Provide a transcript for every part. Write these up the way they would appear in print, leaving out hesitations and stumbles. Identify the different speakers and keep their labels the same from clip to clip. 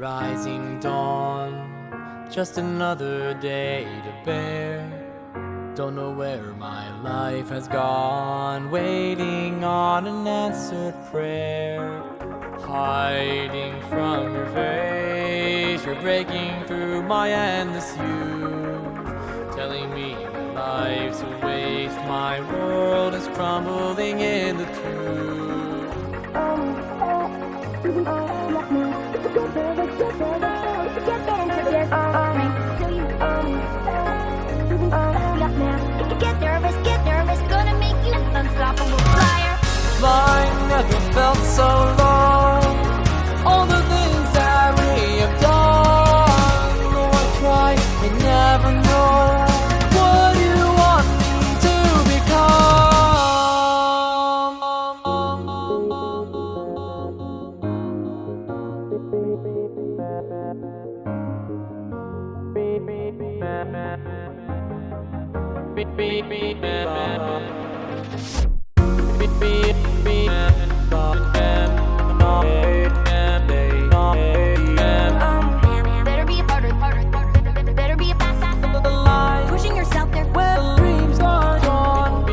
Speaker 1: rising dawn, just another day to bear. Don't know where my life has gone, waiting on an answered prayer. Hiding from your face, you're breaking through my endless youth, telling me my life's a waste, my world is crumbling in the truth.
Speaker 2: Get nervous, gonna make you an unstoppable flyer.
Speaker 1: Flying never felt so long. All the things that we have done. Though I try, I never know what you want me to
Speaker 2: Better be harder, better be faster. Pushing yourself there.
Speaker 1: Well, dreams are gone.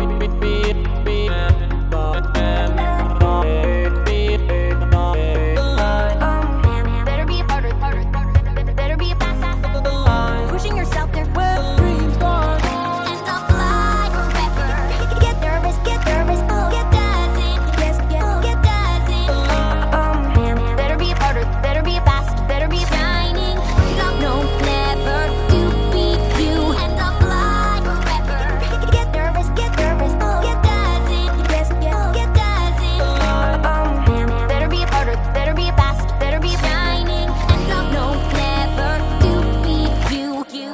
Speaker 2: Better be harder, better be faster. Pushing yourself there.
Speaker 1: Well, dreams are gone.
Speaker 2: And I'll fly forever. Get nervous, get dazzling, get dazzling. Better be harder, better be fast, better be shining. No, never to be you. And I'll fly forever. Get nervous, get dazzling, get dazzling. Better be harder, better be fast, better be shining. And I'll know never to be you.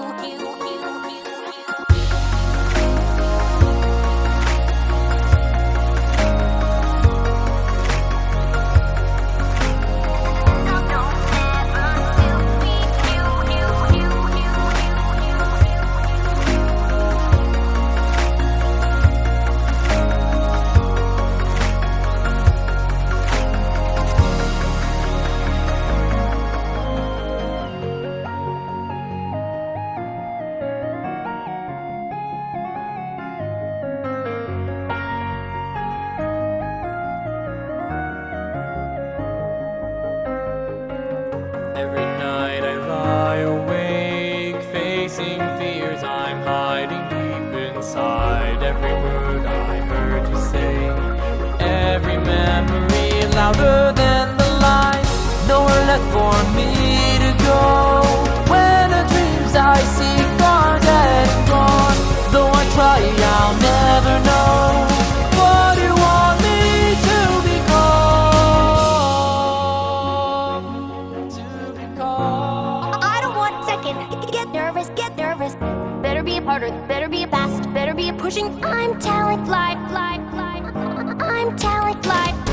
Speaker 1: Every night I lie awake, facing fears I'm hiding deep inside. Every word I heard you say, every memory louder than the lies. Nowhere left for me to go, when the dreams I seek are dead and gone. Though I try, I'll never know what you want me to become.
Speaker 2: I don't want second. Get nervous. Better be harder, better be fast, better be pushing. I'm talent fly. I'm talent fly.